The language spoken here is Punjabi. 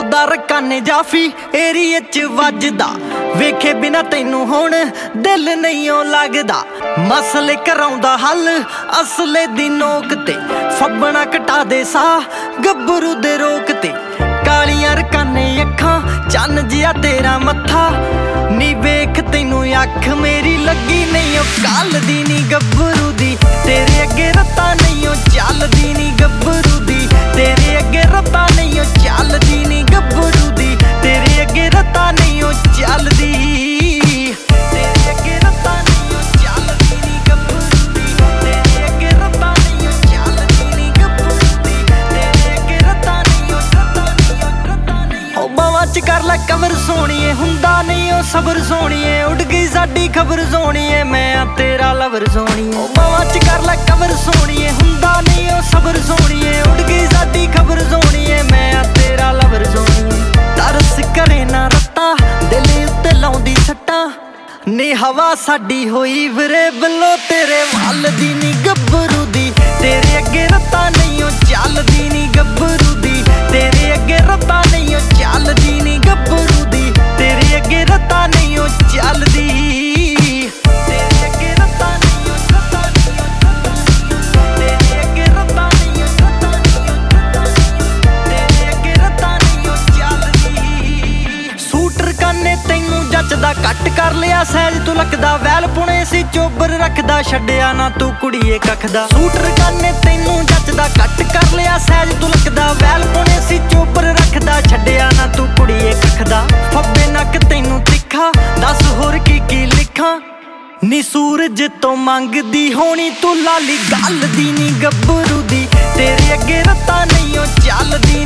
ਟੱਪਦਾ ਰਕਾਨੇ ਜਾਫੀ ਏਰੀਏ ਚ ਵੱਜਦਾ, ਵੇਖੇ ਬਿਨਾ ਤੈਨੂੰ ਹੁਣ ਦਿਲ ਨਹੀਂ ਓ ਲੱਗਦਾ। ਮਸਲੇ ਕਰਾਉਂਦਾ ਹੱਲ ਅਸਲੇ ਦੀ ਨੋਕ ਤੇ, ਫੱਬਣਾ ਘਟਾ ਦੇ ਸਾਹ ਗੱਭਰੂ ਦੇ ਰੋਕ ਤੇ। ਕਾਲੀਆਂ ਰਕਾਨੇ ਅੱਖਾਂ ਚੰਨ ਜਿਹਾ ਤੇਰਾ ਮੱਥਾ, ਨੀ ਵੇਖ ਤੈਨੂੰ ਅੱਖ ਮੇਰੀ ਲੱਗੀ ਨਹੀਂ ਓ ਕੱਲਦੀ ਨੀ ਗੱਭਰੂ ਦੀ। ਤੇਰੇ ਅੱਗੇ ਰੱਤਾ ਨਹੀਂ ਓ ਚੱਲਦੀ ਨੀ ਗੱਭਰੂ ਦੀ, ਤੇਰੇ ਅੱਗੇ ਰੱਤਾ ਨਹੀਂ ਓ ਚੱਲਦੀ ਨੀ ਗੱਭਰੂ ਦੀ, ਤੇਰੇ ਅੱਗੇ ਰੱਤਾ ਨਹੀਂ ਓ ਚੱਲਦੀ, ਤੇਰੇ ਅੱਗੇ ਰੱਤਾ ਨਹੀਂ ਓ ਚੱਲਦੀ ਨੀ ਗੱਭਰੂ ਦੀ, ਤੇਰੇ ਅੱਗੇ ਰੱਤਾ ਨਹੀਂ ਓ ਚੱਲਦੀ ਨੀ ਗੱਭਰੂ ਦੀ, ਤੇਰੇ ਅੱਗੇ ਰੱਤਾ ਨਹੀਂ ਓ ਓ ਬਾਵਾਂ ਚ ਕਰ ਲੈ ਕਵਰ ਸੋਹਣੀਏ, ਹੁੰਦਾ ਨਹੀਂ ਓ ਸਬਰ ਸੋਹਣੀਏ, ਉੱਡ ਗਈ ਸਾਡੀ ਖਬਰ ਸੋਹਣੀਏ, ਮੈਂ ਆ ਤੇਰਾ ਲਵਰ ਸੋਹਣੀਏ। ਓ ਬਾਵਾਂ ਚ ਕਰ ਲੈ ਕਵਰ ਸੋਹਣੀਏ, ਹੁੰਦਾ ਨਹੀਂ ਓ ਸਬਰ ਸੋਹਣੀਏ, ਉੱਡ ਗਈ ਸਾਡੀ ਖਬਰ ਸੋਹਣੀਏ, ਮੈਂ ਆ ਤੇਰਾ ਲਵਰ ਸੋਹਣੀਏ। ਤਰਸ ਕਰੇ ਨਾ ਰੱਤਾ ਦਿਲ ਉੱਤੇ ਲਾਉਂਦੀ ਸੱਟਾਂ, ਨੀ ਹਵਾ ਸਾਡੀ ਹੋਈ ਵੀਰੇ ਬੱਲੋ ਤੇਰੇ ਵੱਲ ਦੀ ਨੀ ਗੱਭਰੂ ਦੀ, ਤੇਰੇ ਅੱਗੇ ਰੱਤਾ ਨਹੀਂ ਓ ਚੱਲਦੀ ਨੀ ਗੱਭਰੂ ਦੀ, ਤੇਰੇ ਅੱਗੇ ਰੱਤਾ ਨਹੀਂ ਓ ਚੱਲਦੀ ਨੀ ਗੱਭਰੂ ਦੀ, ਤੇਰੇ ਅੱਗੇ ਰੱਤਾ ਨਹੀਂ ਓ ਚੱਲਦੀ, ਤੇਰੇ ਅੱਗੇ ਰੱਤਾ ਨਹੀਂ ਓ ਤੇਰੇ ਅੱਗੇ ਰੱਤਾ ਨਹੀਂ ਓ ਤੇਰੇ ਅੱਗੇ ਰੱਤਾ ਨਹੀਂ ਓ ਚੱਲਦੀ। ਸੂਟ ਰਕਾਨੇ ਤੈਨੂੰ ਜੱਚਦਾ ਕੱਟ ਕਰ ਲਿਆ ਸਹਿਜ ਤੂੰ ਲੱਗਦਾ, ਵੈਲ ਪੁਣੇ ਸੀ ਚੋਬਰ ਰੱਖਦਾ ਛੱਡਿਆ ਨਾ ਤੂੰ ਕੁੜੀਏ ਕੱਖ ਦਾ। ਸੂਟ ਰਕਾਨੇ ਤੈਨੂੰ ਜੱਚਦਾ ਕੱਟ ਕਰ ਲਿਆ ਸਹਿਜ ਤੂੰ ਲੱਗਦਾ, ਵੈਲ ਪੁਣੇ ਸੀ ਚੋਬਰ ਰੱਖਦਾ ਛੱਡਿਆ ਨਾ ਤੂੰ ਕੁੜੀਏ ਕੱਖ ਦਾ। ਫੱਬੇ ਨੱਕ ਤੈਨੂੰ ਤਿੱਖਾ ਦੱਸ ਹੋਰ ਕੀ ਲਿਖਾਂ, ਨੀ ਸੂਰਜ ਤੋਂ ਮੰਗਦੀ ਹੋਣੀ ਤੂੰ ਲਾਲੀ ਗੱਲ ਦੀ ਨੀ ਗੱਭਰੂ ਦੀ, ਤੇਰੇ ਅੱਗੇ ਰੱਤਾ ਨਹੀਂ ਓ ਚੱਲਦੀ